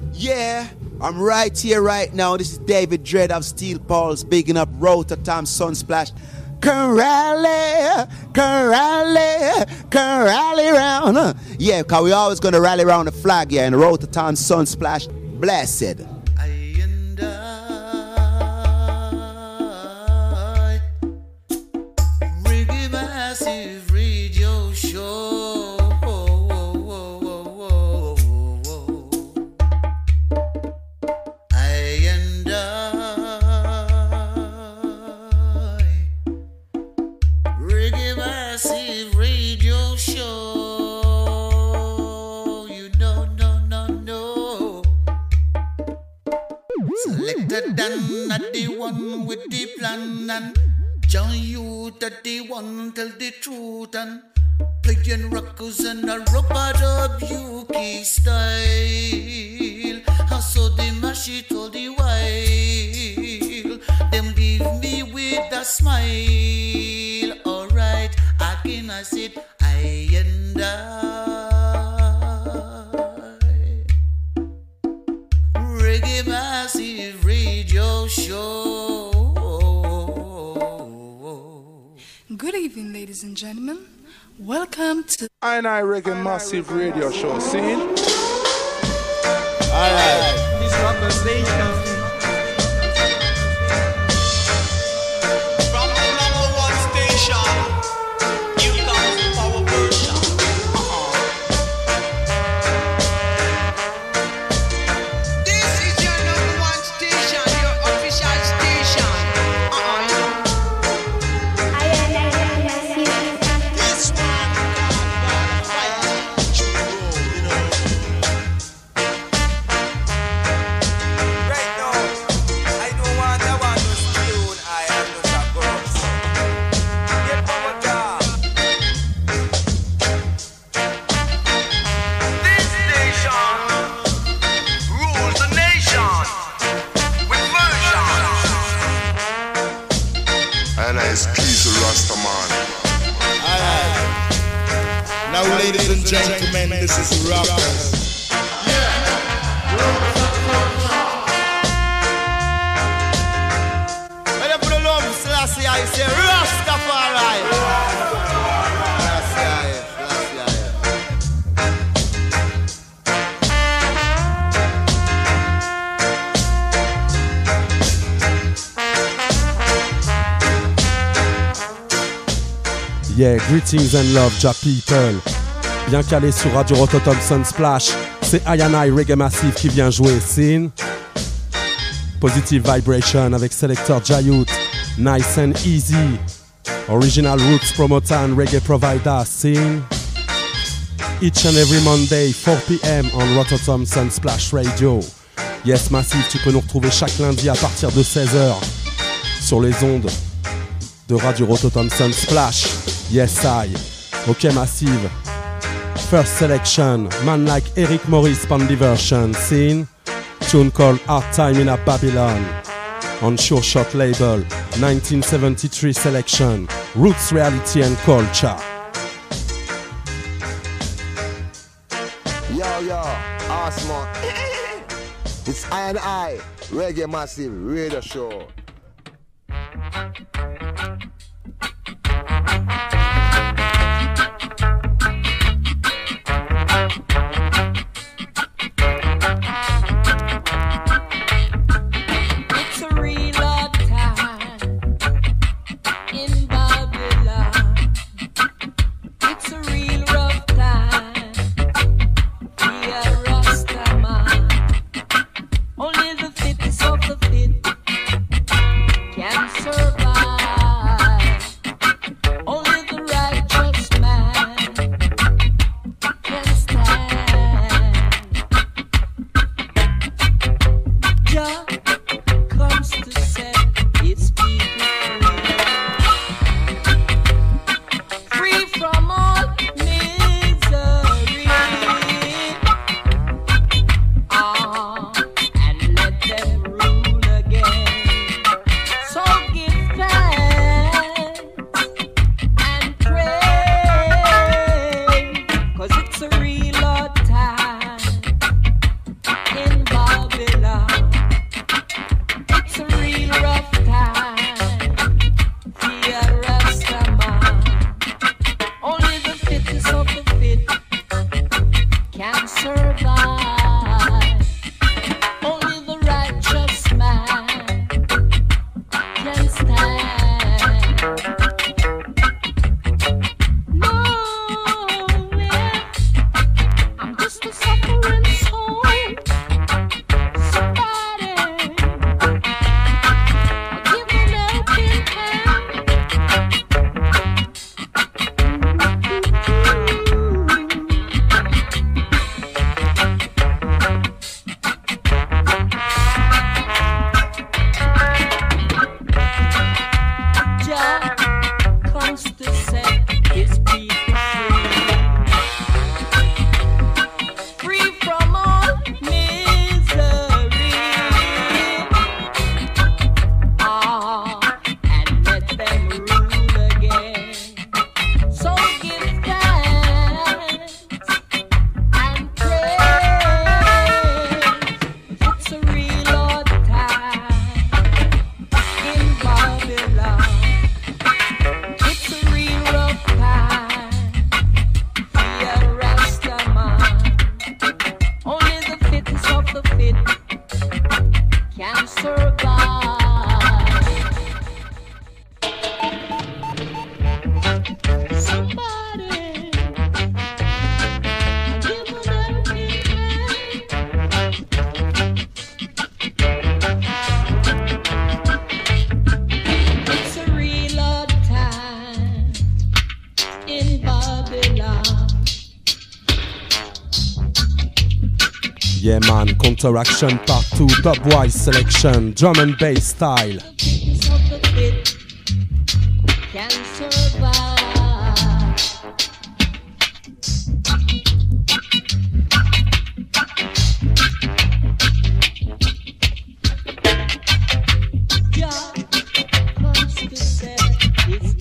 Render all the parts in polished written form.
Yeah, I'm right here, right now. This is David Dredd of Steel Pulse, bigging up Rototom Sunsplash. Can rally round. Yeah, because we always going to rally around the flag, yeah, and Rototom Sunsplash. Blessed. Reggae Massive Radio Show. Reggae Massive Radio Show. You don't know. Selected Dan at the one with the plan, and John Youth at the one tell the truth, and playing rockers and a rubber dub UK style. I saw the mash it all the while. Them leave me with a smile. Alright, again I said I and I. Reggae Massive Radio Show. Good evening, ladies and gentlemen. Welcome to I Reggae Massive Radio Show. Scene. Alright. This rocker station. From the number one station, you come to Power Version. This is your number one station, your official station. This one, you know. Right now, I don't want to tune. I am not a ghost. Get power down. This station rules the nation with version. And it's Keith Rastaman. Alright. Now, ladies and gentlemen, this is Rockers. When you put a love Selassie, I say Rastafari. Selassie. Yeah, greetings and love, ja people. Bien calé sur Radio Rototom Sunsplash, c'est I Reggae Massive qui vient jouer. Scene. Positive Vibration avec Selector Jayut. Nice and Easy. Original Roots Promoter and Reggae Provider. Scene. Each and every Monday, 4 p.m. on Rototom Sunsplash Radio. Yes, Massive, tu peux nous retrouver chaque lundi à partir de 16h sur les ondes de Radio Rototom Sunsplash. Yes, I. Ok, Massive. First selection, man like Eric Morris on the version. Scene. Tune called Hard Time in a Babylon. On Sure Shot label. 1973 selection. Roots, Reality and Culture. Yo, awesome. It's I Reggae Massive Radio Show. It's a real hard time in Babylon. It's a real rough time. We are Rastaman. Only the fittest of the fit the fit can survive. Somebody give me that feeling. It's a real hard time in Babylon. Yeah man, Counteraction Part 2, Dubwise selection, drum and bass style. The fitness of the fit can survive. Yeah, comes to set its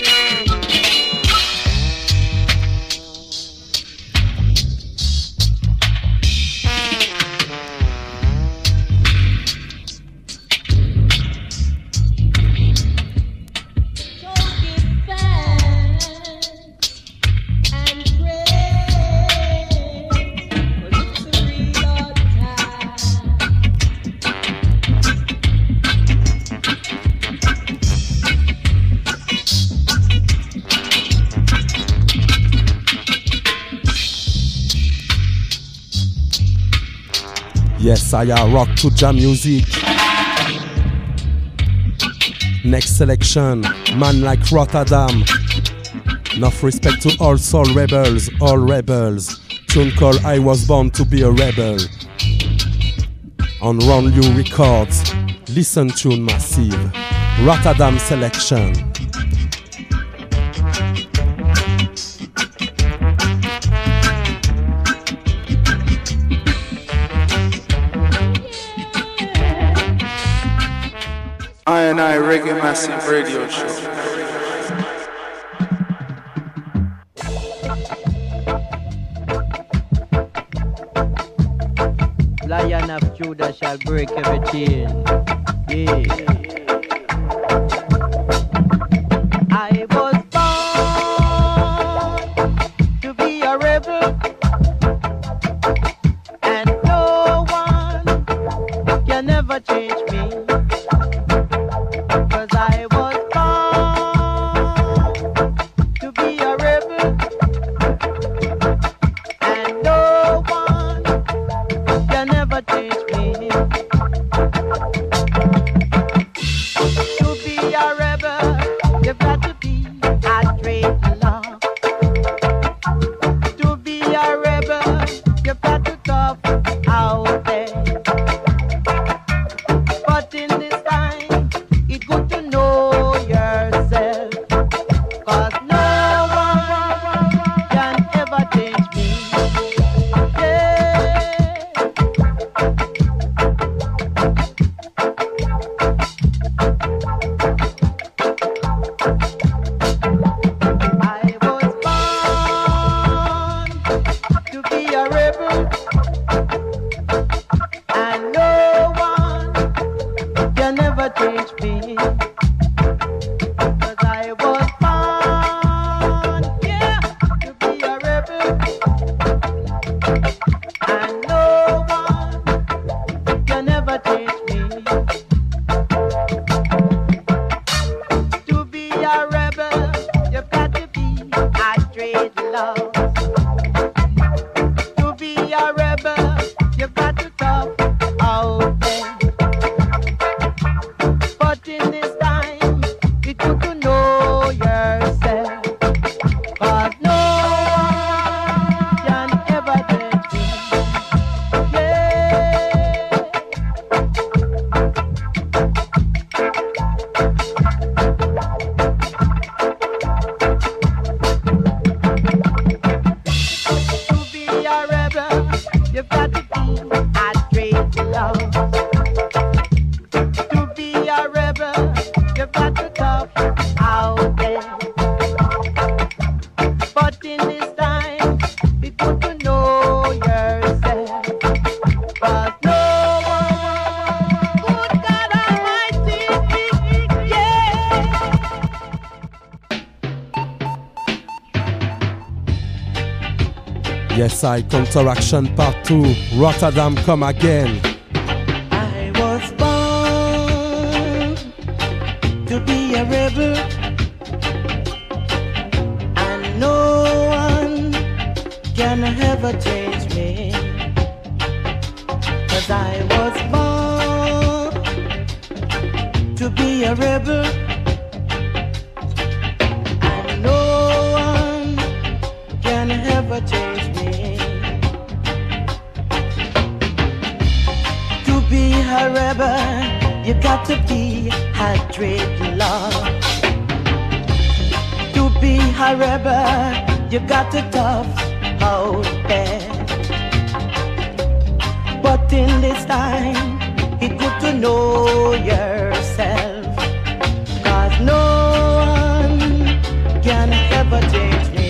Yes, I rock to jam music. Next selection, man like Rotterdam. Enough respect to all soul rebels, all rebels. Tune called I Was Born to Be a Rebel. On Round You Records, listen tune massive. Rotterdam selection. I Reggae Massive Radio Show. Lion of Judah shall break every chain. Yeah. I was born to be a rebel, and no one can ever change me. 'Cause I was born to be a rebel, and no one can never change me. To be a rebel, you've got to be a straight love. To be a rebel, you've got to tough out there. Yes, I Counteraction Part 2. Rotterdam, come again. I was born to be a rebel, and no one can ever change me, 'cause I was born to be a rebel, and no one can ever change me. To be a rebel, you got to be a dreadlock. To be a rebel, you got to tough out there. But in this time, it's good to know yourself, 'cause no one can ever change me.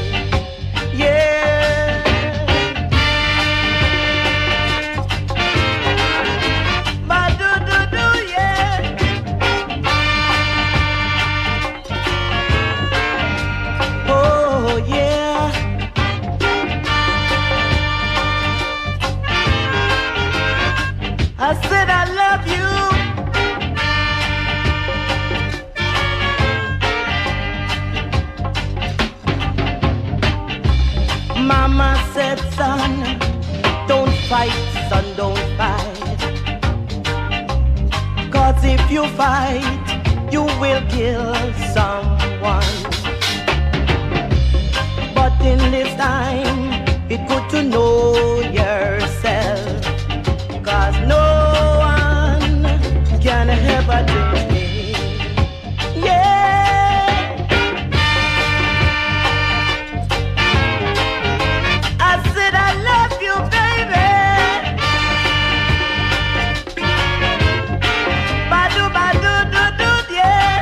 Yeah. Ba-do-do-do, yeah. Oh, yeah. I said I love you. Mama said, son, don't fight, son, don't fight. 'Cause if you fight, you will kill someone. But in this time, it's good to know yourself, 'cause no one can ever change me. Yeah. I said I love you, baby. Ba-do, ba-do, do, do, yeah.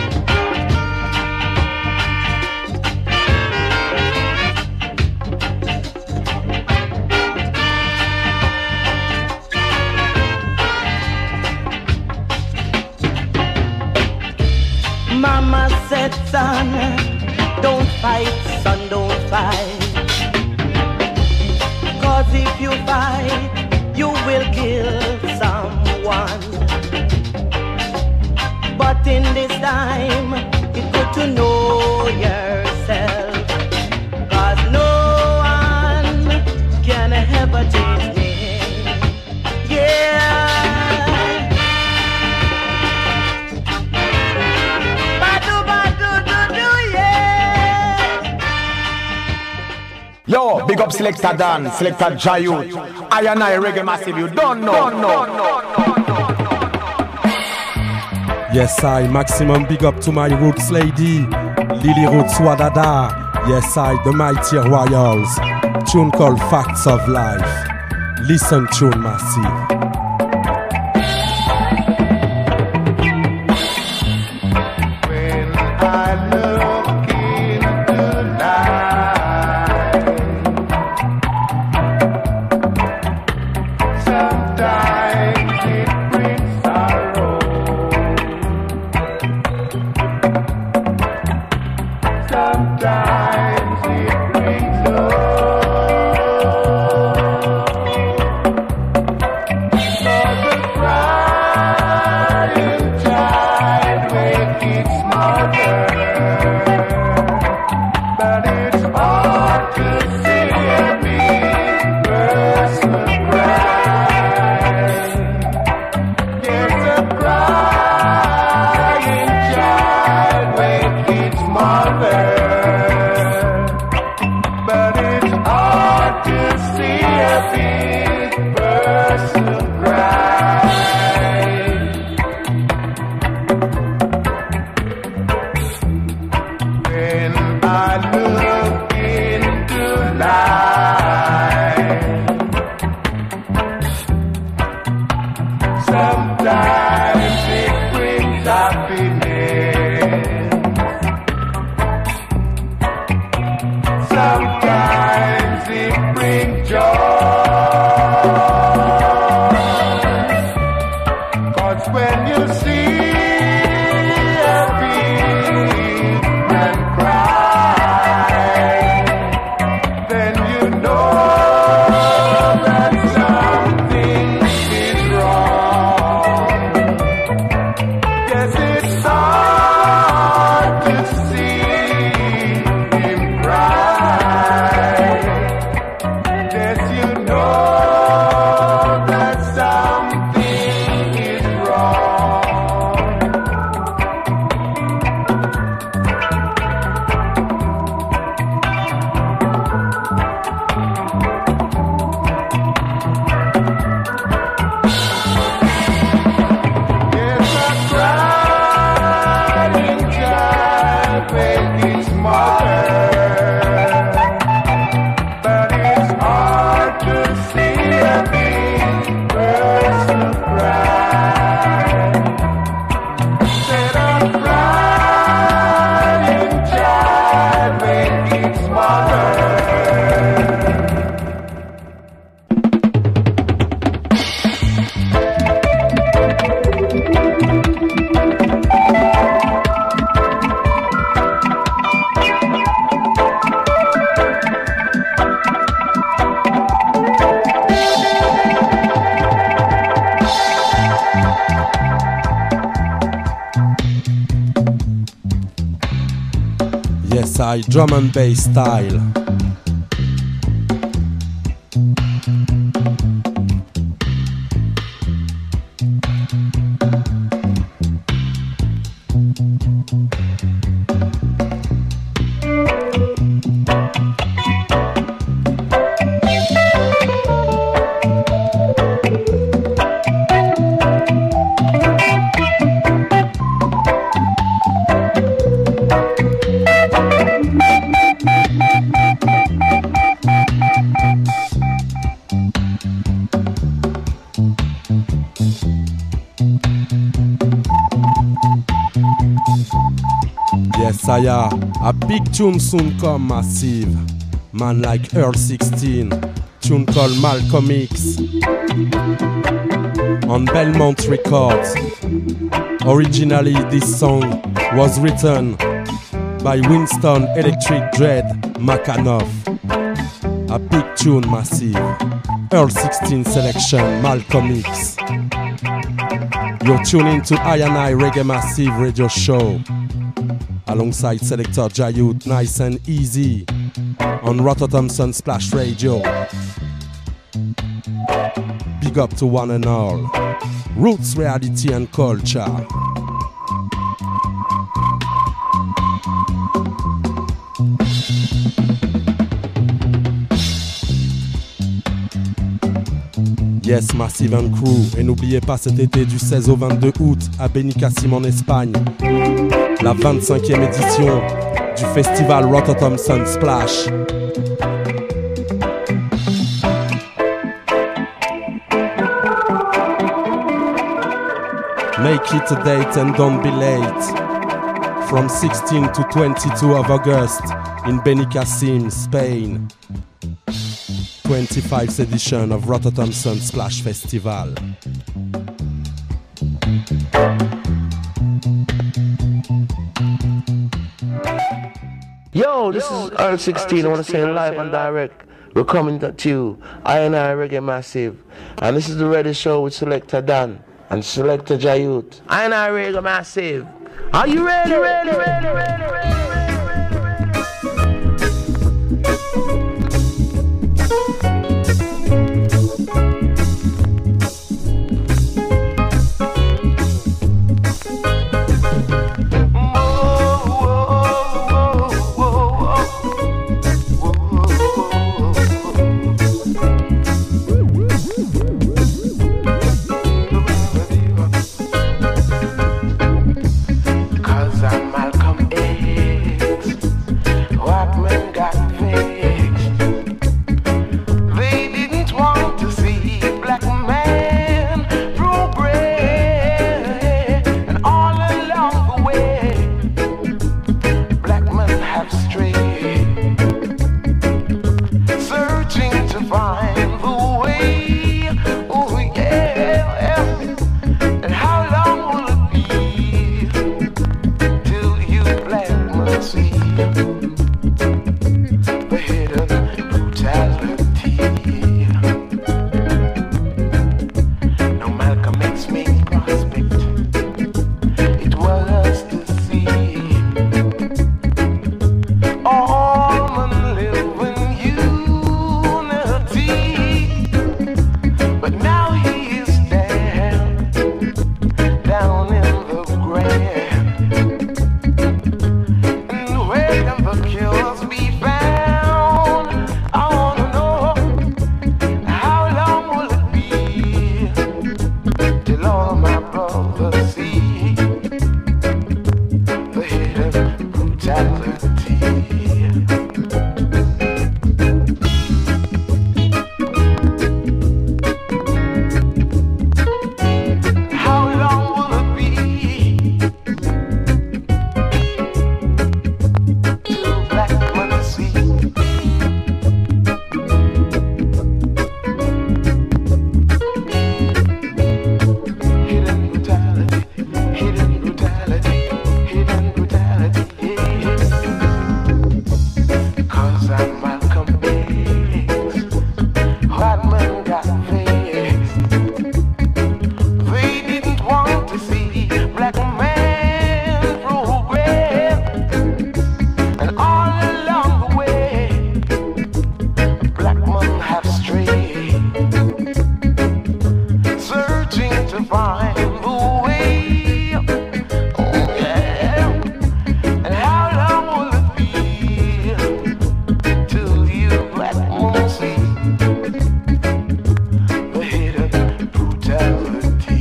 Mama said, son, don't fight, son, don't fight. 'Cause if you fight, you will kill someone. But in this time, it's good to know yourself, 'cause no one can ever change me. Yeah. Yo, big up Selector Dan, Selector Jayut. I and I Reggae Massive, you don't know. Yes, I maximum big up to my roots lady, Lily Roots Wadada. Yes, I the mighty royals. Tune called Facts of Life. Listen, tune massive. style, drum and bass style. Saya, a big tune soon come massive. Man like Earl 16, tune called Malcolm X. On Belmont Records. Originally this song was written by Winston Electric Dread McAnuff. A big tune massive. Earl 16 selection, Malcolm X. You're tuning to I Reggae Massive radio show. Alongside Selector Jayut, nice and easy on Rotterdam Sunsplash Radio. Big up to one and all. Roots, reality and culture. Yes, Massive and Crew. Et n'oubliez pas cet été du 16 au 22 août à Benicassim en Espagne. La 25e édition du festival Rotterdam Sunsplash. Make it a date and don't be late. From 16 to 22 of August in Benicassim, Spain. 25th edition of Rotterdam Sunsplash Festival. Yo, this is Earl 16. I want to say live and direct. We're coming to you, I Reggae Massive. And this is the Ready Show with Selector Dan and Selector Jayut. I Reggae Massive. Are you ready? Ready? Cause I'm Malcolm X. to find the way. Oh yeah. And how long will it be till you black woman see the hidden brutality?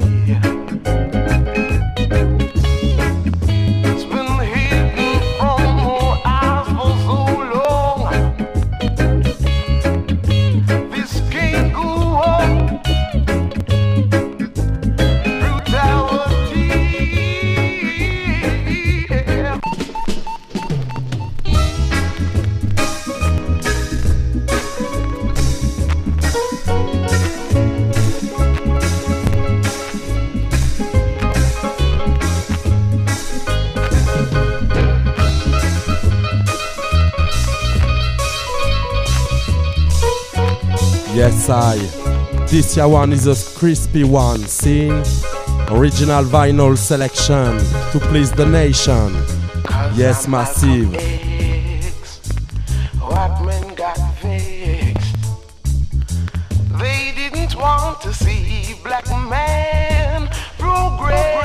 It's been hidden from our eyes for so long. This can't go on. Yes, this year one is a crispy one, seen original vinyl selection to please the nation. Yes, massive. White men got vexed. They didn't want to see black man progress.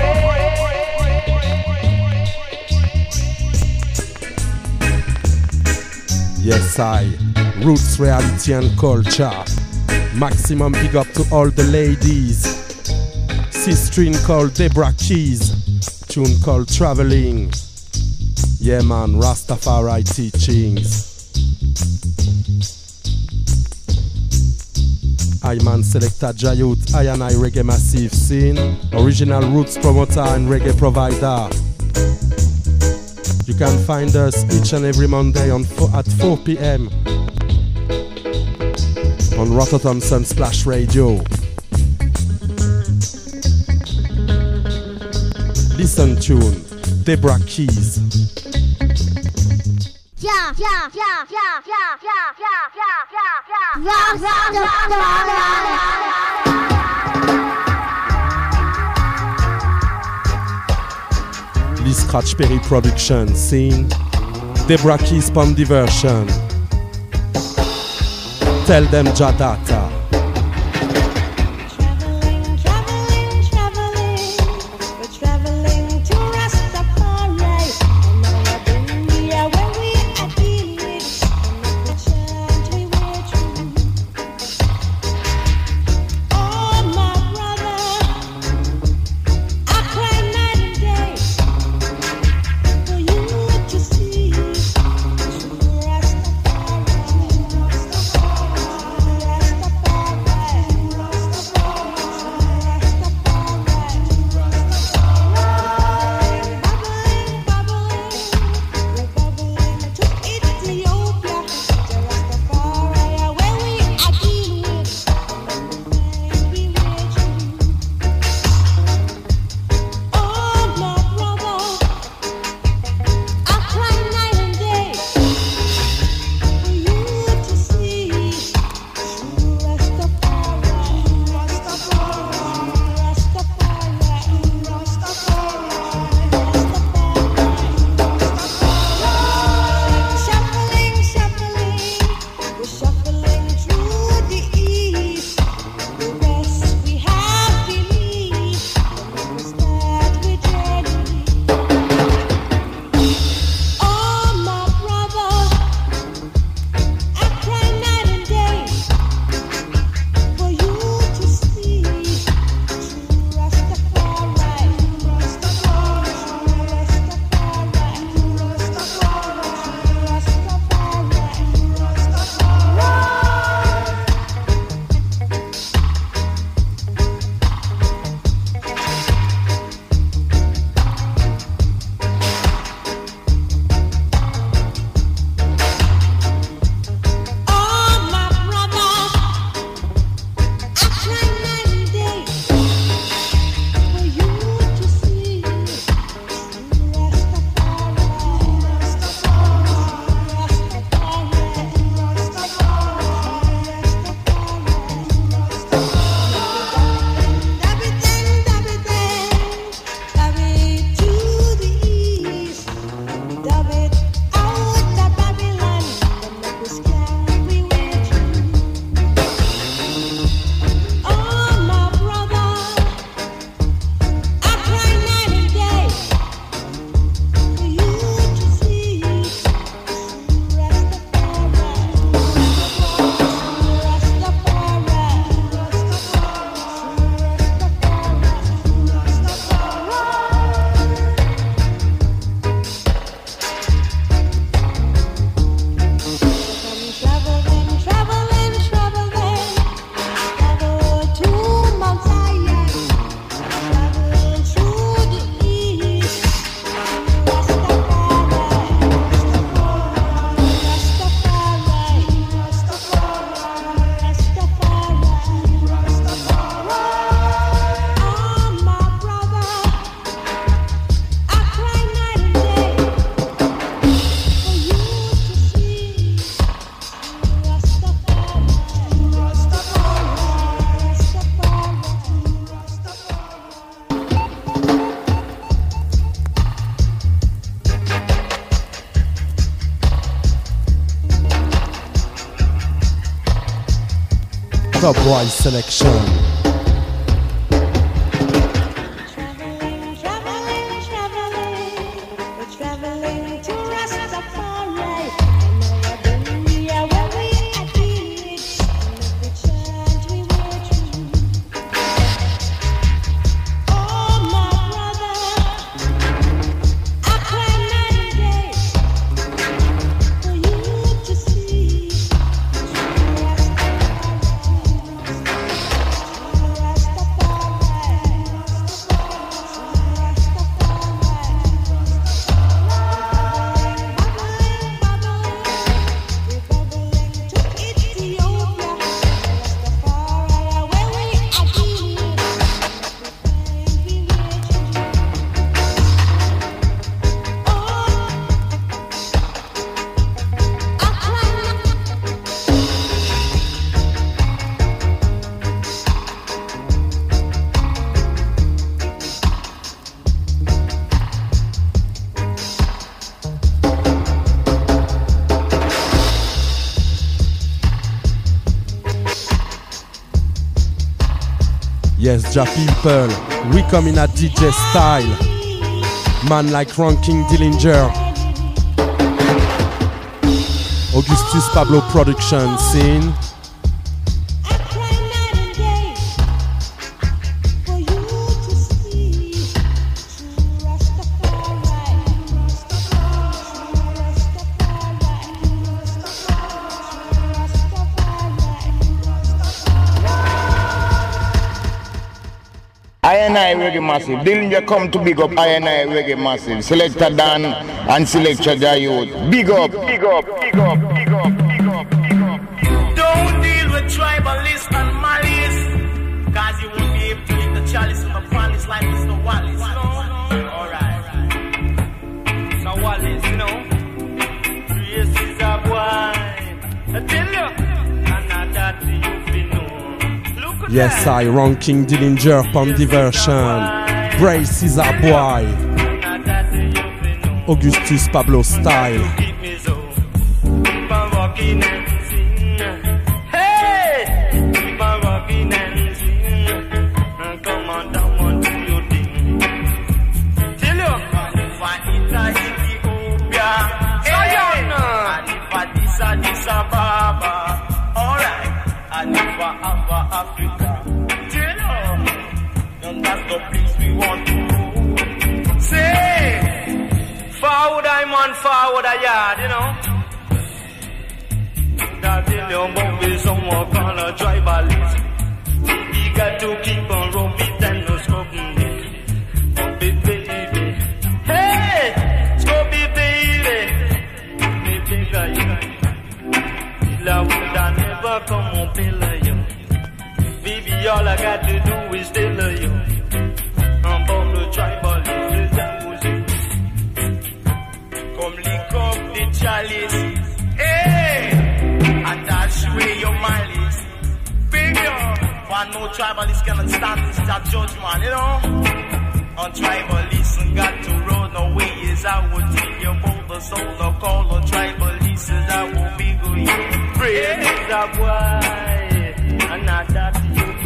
Yes, roots, reality and culture. Maximum big up to all the ladies. C-string called Deborah Keys. Tune called Traveling. Yeah man, Rastafari teachings. I man Selector Jayut, I and I Reggae Massive scene. Original roots promoter and reggae provider. You can find us each and every Monday at 4 p.m. on Rototom Sunsplash Radio. Listen tune, Deborah Keys. Lee Scratch Perry Production, scene. Deborah Keys Pond Diversion. Tell them Jadata. Dubwise selection. Yes, Ja people, we come in a DJ style. Man like Ranking Dillinger. Augustus Pablo production scene. I Reggae Massive. Dillinger come to big up I Reggae Massive. Selector Dan and Selector Jayut. Big up, big up, big up, big up, big up, big up. Don't deal with tribalists and malice, cause you won't be able to eat the chalice from the palace like Mr. Wallace. Alright. So Wallace, you know. Yes, is a boy. I tell you. And not that you be known. Yes, I Ranking Dillinger from Diversion. Brace is a boy. Augustus Pablo style. Africa, and that's the place we want to go. Say, forward I'm on forward a yard, you know. That in your movie someone call a tribalist. You got to keep on roaming and no smoking it. Scopey baby, hey, Scopey baby, me think I love would I never come on pillar you. Baby, all I got to do is tell you I'm born to tribalist, that was it. Come lick up the chalice, hey, and dash away your mileage. Big up, but no tribalist cannot stand this judgment, you know. On tribalists got to run away as I would take your both the soul, the call on tribalists as I will be going. Praise that boy, and not that.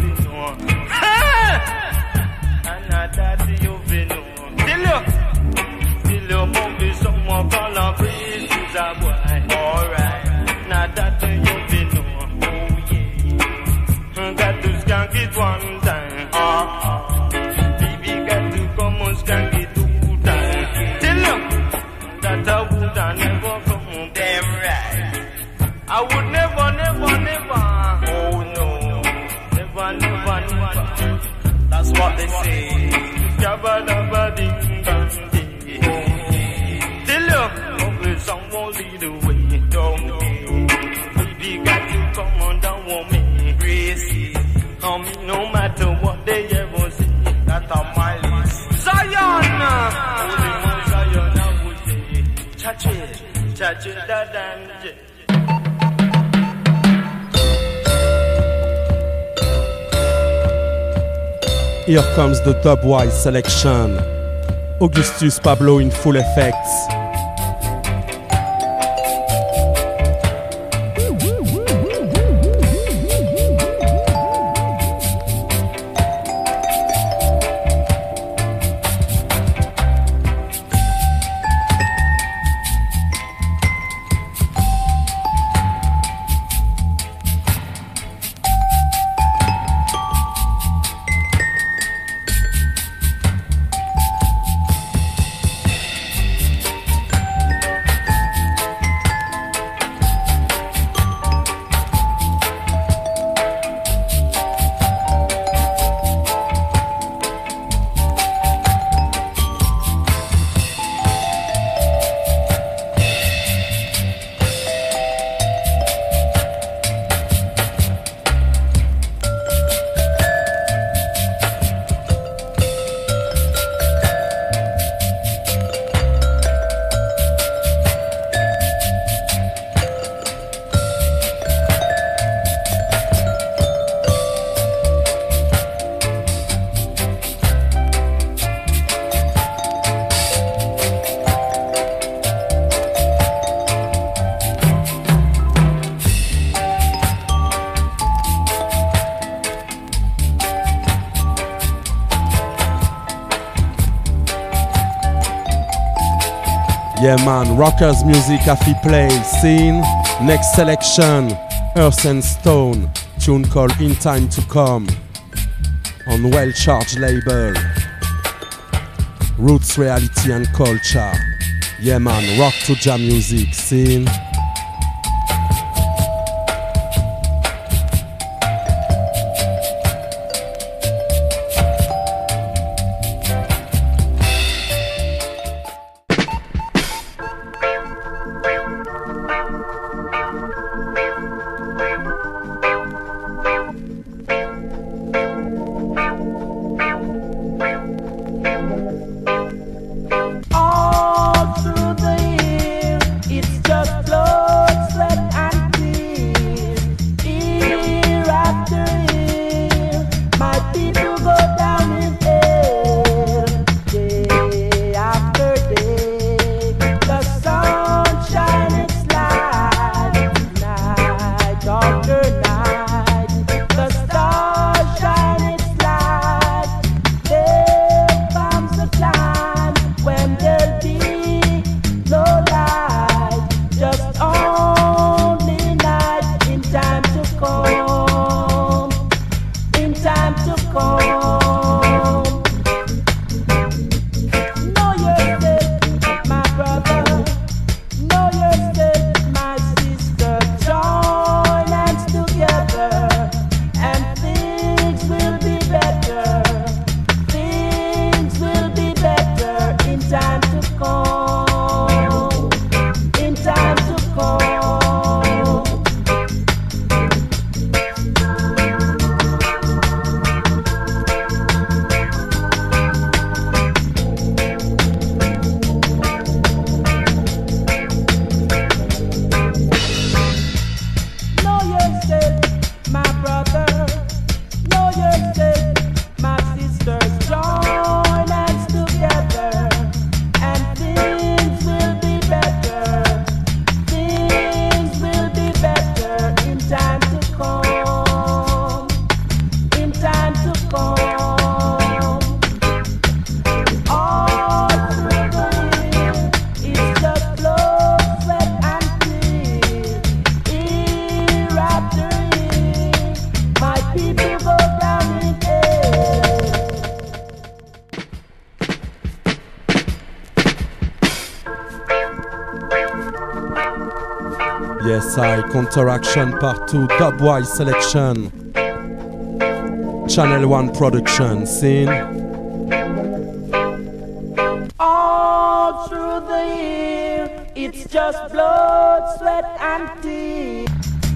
Till you movie someone call a praise is a boy. Alright, now that you been know. Oh yeah, got to skank it one time. Baby got to come and skank it 2 times. Till you that I would I never come home. Damn right, I would never, never, never. Oh no, never, never, never. That's what they say. Jabba dabba ding dong ding. Till you, hopefully someone lead the way. Don't baby got to come on down on me. Crazy, no matter what they ever say. That's on my list. Zion, only one Zion I would say. Cha-chi, da danje. Here comes the Dubwise selection. Augustus Pablo in full effects. Yeah man, rockers music afi play, scene. Next selection, Earth and Stone, tune called In Time to Come, on Well Charged label. Roots, reality and culture. Yeah man, rock to jam music, scene. Counteraction Part 2, Dubwise selection. Channel 1 production, scene. All through the year, it's just blood, sweat and tears.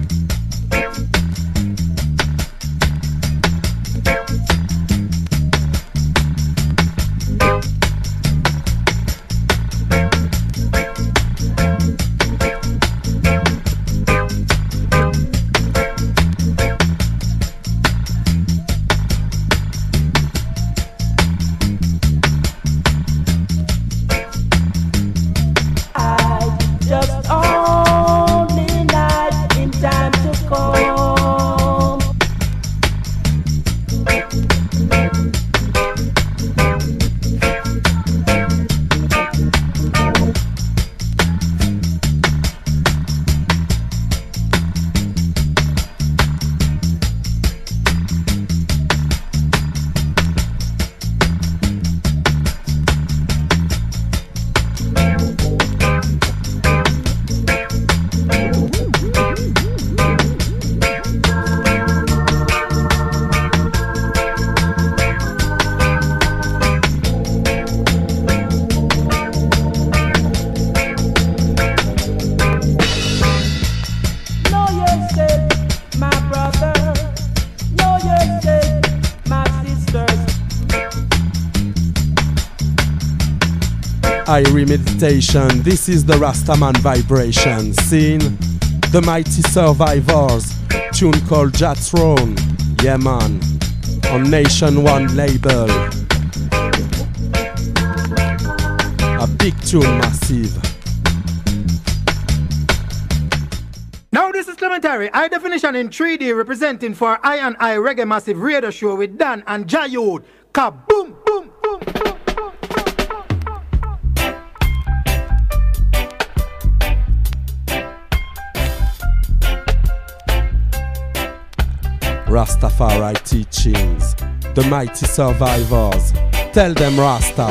Irie Meditation, this is the Rastaman vibration, scene. The Mighty Survivors, tune called Jat Throne, yeah man, on Nation One label. A big tune, massive. Now this is Clementary, high definition in 3D, representing for I and I Reggae Massive Radio Show with Dan and Jayud. Kaboom, boom, boom, boom, boom. Rastafari teachings, the mighty survivors. Tell them Rasta.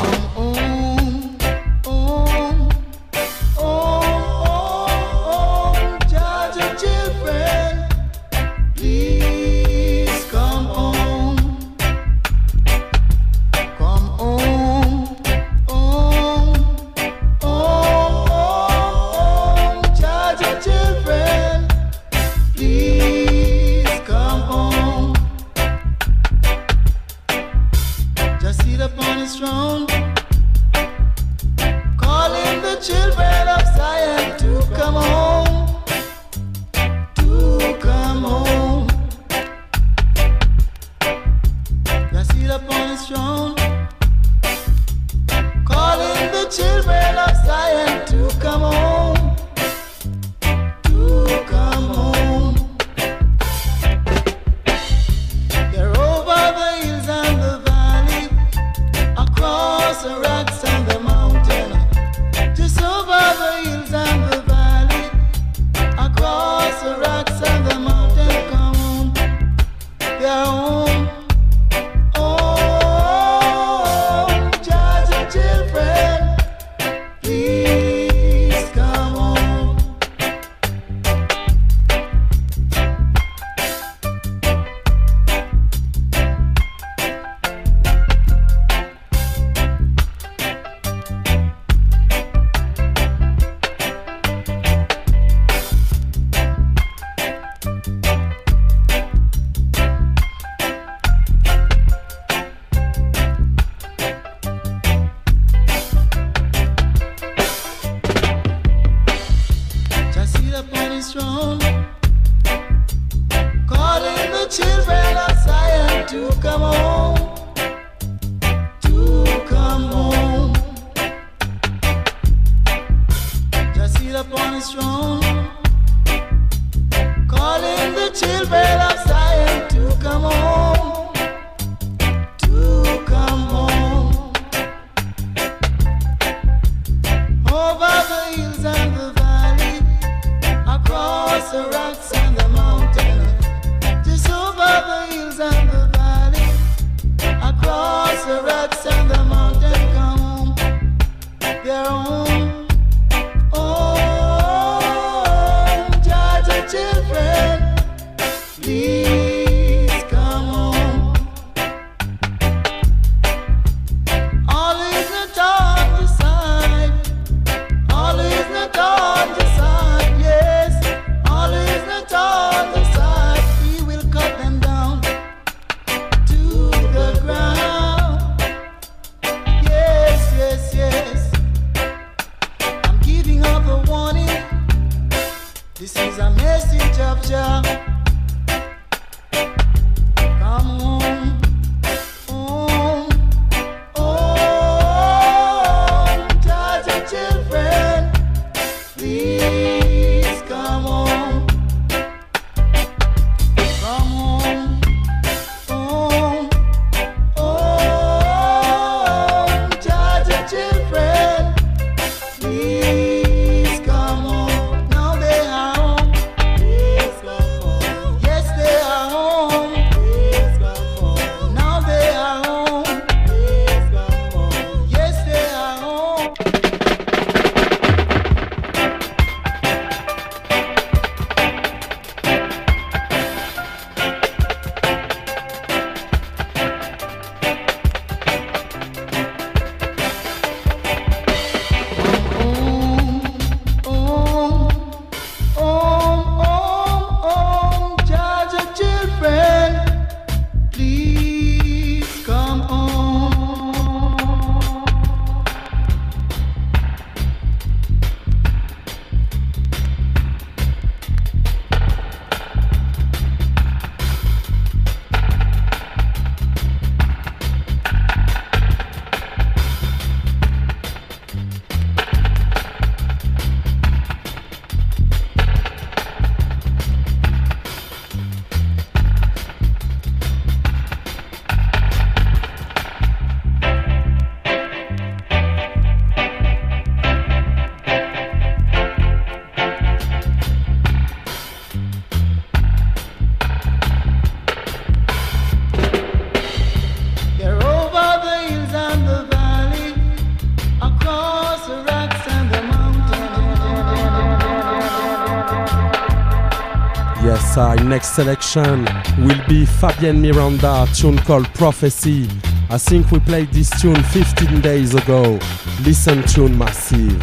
side. Next selection will be Fabienne Miranda, tune called Prophecy. I think we played this tune 15 days ago. Listen, tune massive.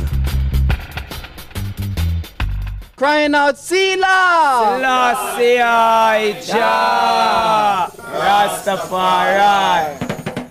Crying out, Sila! Selassie, Jah, Rastafari.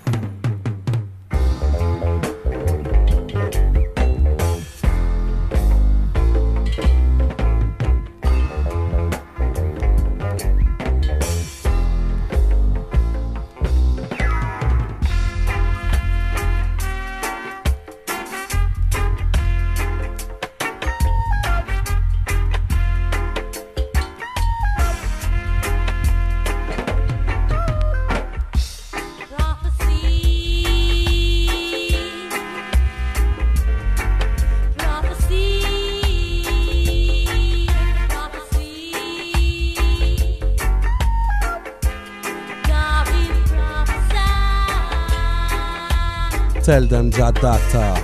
Tell them Jadata.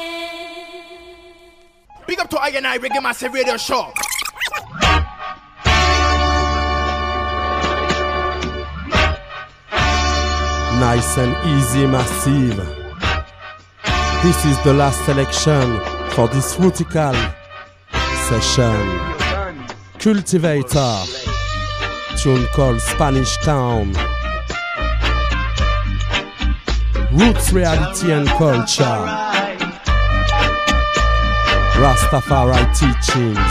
Big up to I&I Reggae Massive Radio Show. Nice and easy, massive. This is the last selection for this Rutical session. Cultivator, tune called Spanish Town. Roots, reality and culture. Rastafari teachings.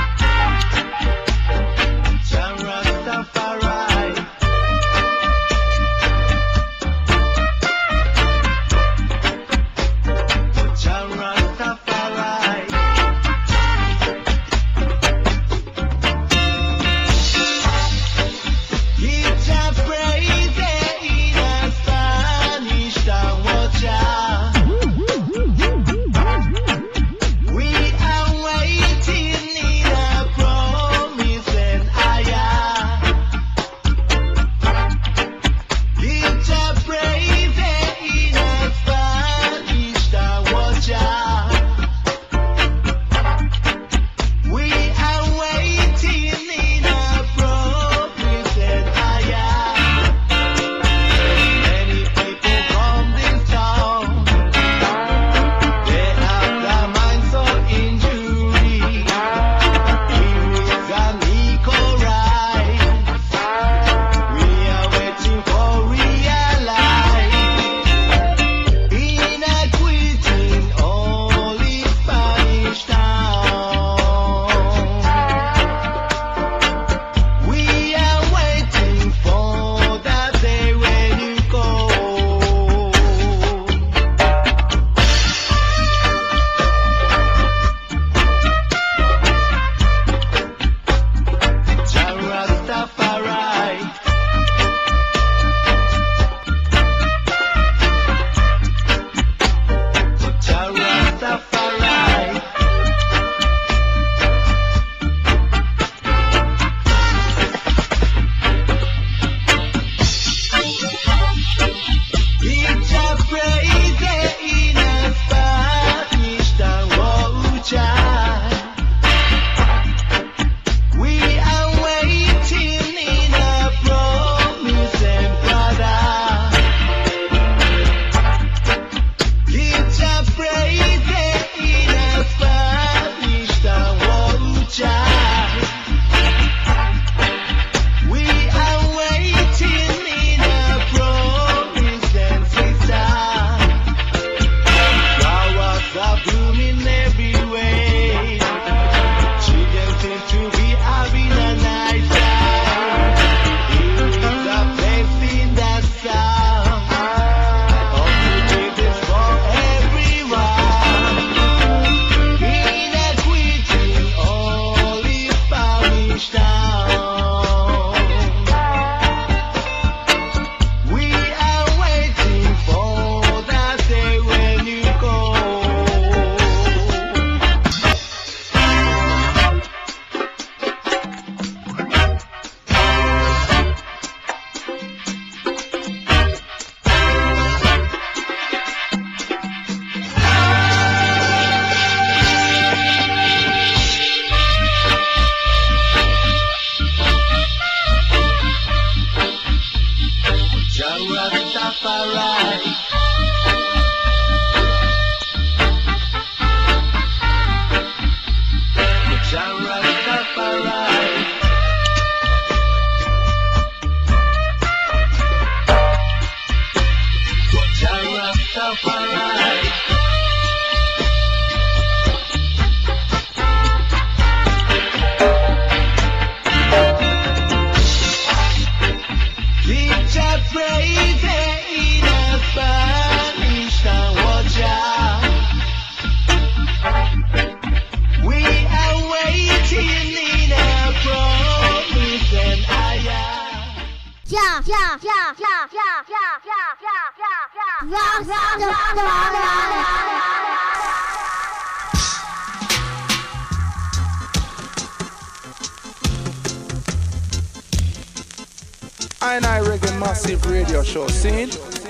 I Reggae Massive Radio Show, seen?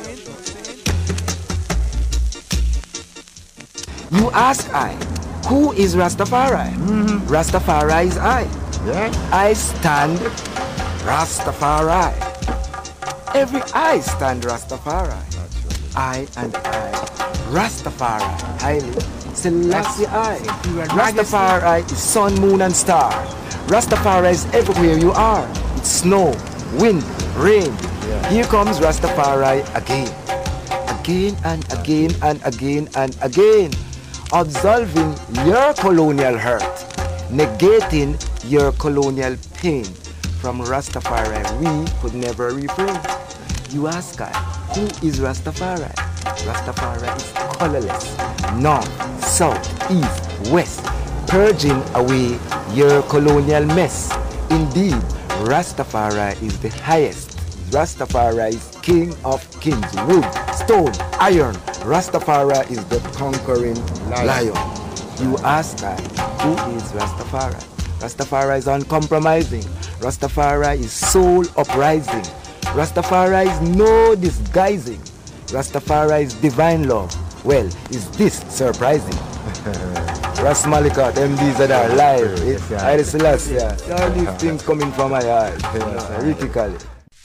You ask I, who is Rastafari? Rastafari is I. Yeah. I stand Rastafari. every I stand Rastafari. I and I, Rastafari, highly Selassie I. Rastafari is sun, moon and star. Rastafari is everywhere you are. It's snow, wind, rain. Here comes Rastafari again. Again and again and again and again. Absolving your colonial hurt. Negating your colonial pain. From Rastafari we could never refrain. You ask I, who is Rastafari? Rastafari is colorless. North, south, east, west. Purging away your colonial mess. Indeed, Rastafari is the highest. Rastafari is king of kings. Wood, stone, iron. Rastafari is the conquering lion. You ask I, who is Rastafari? Rastafari is uncompromising. Rastafari is soul uprising. Rastafari is no disguising. Rastafari is divine love. Well, is this surprising? Ras Malika, MDs that are live. I Selassie. All these things coming from my heart. Critically.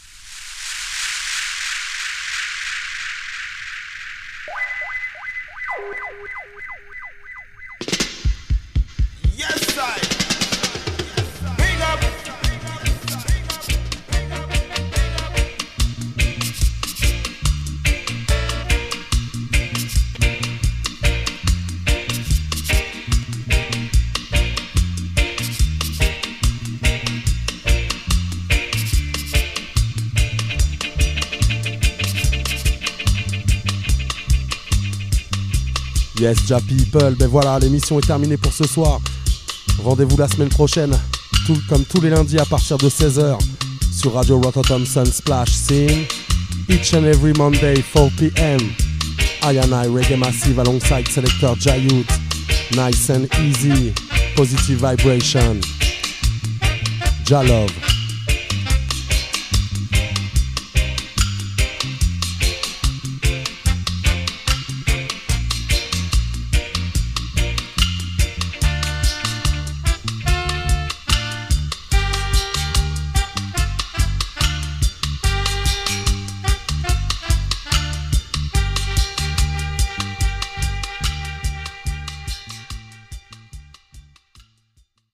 Yes, Ja People, ben voilà, l'émission est terminée pour ce soir. Rendez-vous la semaine prochaine, comme tous les lundis à partir de 16h sur Radio Rototom Sunsplash Scene. Each and every Monday, 4 p.m. I and I Reggae Massive alongside Selector Jayut. Nice and easy, positive vibration. Ja Love.